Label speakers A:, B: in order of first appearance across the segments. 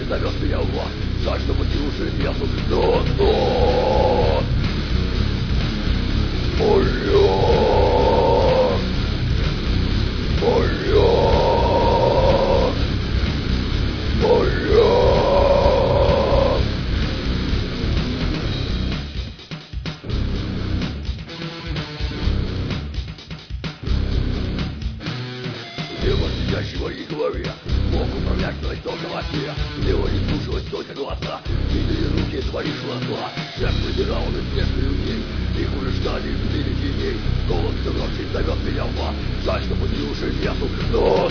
A: жизнь зовет меня в ад. Жаль, что пути уже нету, но Его сидящий в моей голове мог управлять мной только во сне. Его не слушалось только глаза, видели руки твои глаза. Шеф выбирал на смерти людей, их урождали в мире теней. Голос всю зовет меня в ад. Жаль, что пути уже нету, но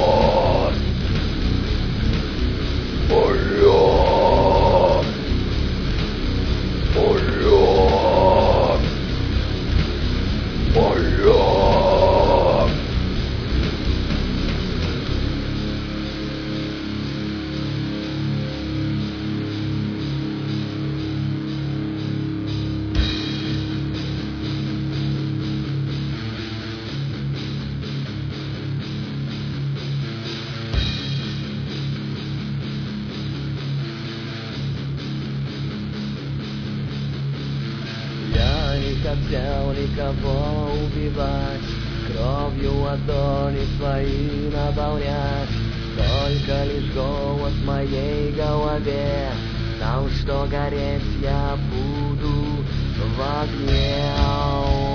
B: хотел никого убивать, кровью ладони свои наполнять. Только лишь голос в моей голове знал, что гореть я буду в огне.